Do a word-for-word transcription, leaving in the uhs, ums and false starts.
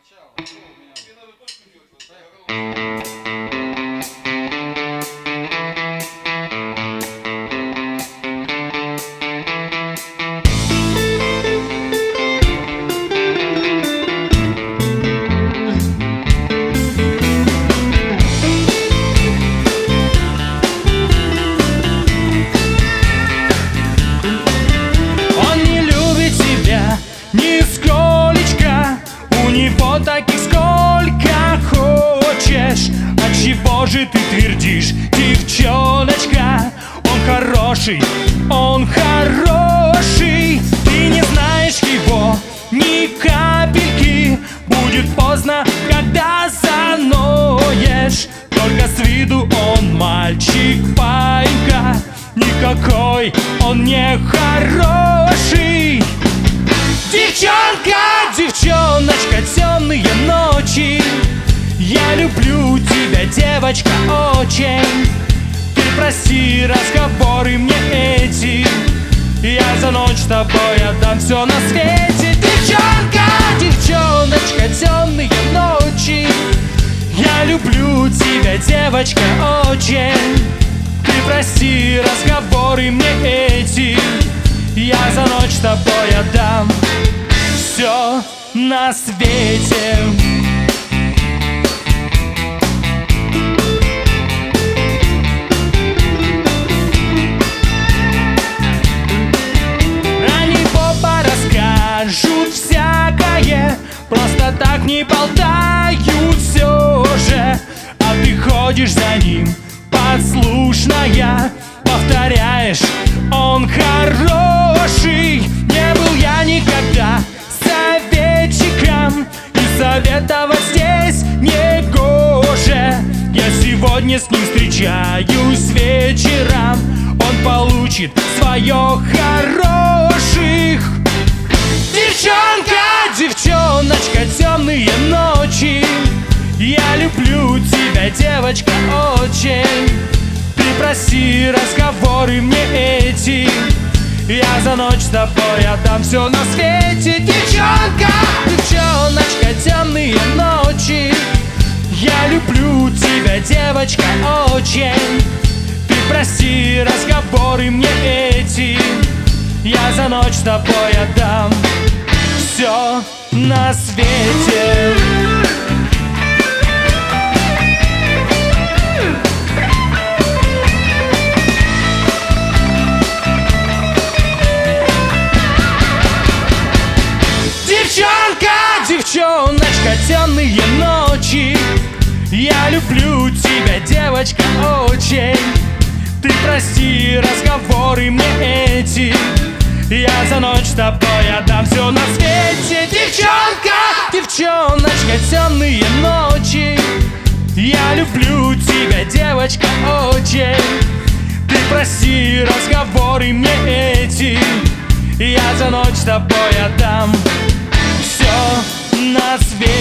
Таких сколько хочешь. Отчего же ты твердишь, девчоночка? Он хороший, он хороший. Ты не знаешь его ни капельки. Будет поздно, когда заноешь. Только с виду он мальчик, паинька. Никакой он не хороший. Девчонка, девчоночка, темные ночи. Я люблю тебя, девочка, очень. Ты прости разговоры мне эти. Я за ночь с тобой отдам все на свете. Девчонка, девчоночка, темные ночи. Я люблю тебя, девочка, очень. Ты прости разговоры мне эти. Я за ночь с тобой отдам все на свете. Они попа расскажут всякое, просто так не болтают все же. А ты ходишь за ним, послушная, повторяешь: он хороший. Не был я никогда советчиком, и советовать здесь не гоже. Я сегодня с ним встречаюсь вечером. Он получит свое хороших. Девчонка, девчоночка, темные ночи. Я люблю тебя, девочка, очень. Ты прости разговоры мне эти. Я за ночь с тобой отдам все на свете. Девчонка, девчоночка, темные ночи. Я люблю тебя, девочка, очень. Ты прости разговоры мне эти. Я за ночь с тобой отдам все на свете. Девчоночка, темные ночи. Я люблю тебя, девочка, очень. Ты прости разговоры мне эти. Я за ночь с тобой отдам все на свете. Девчонка, девчоночка, темные ночи. Я люблю тебя, девочка, очень. Ты прости разговоры мне эти. Я за ночь с тобой отдам все на свете.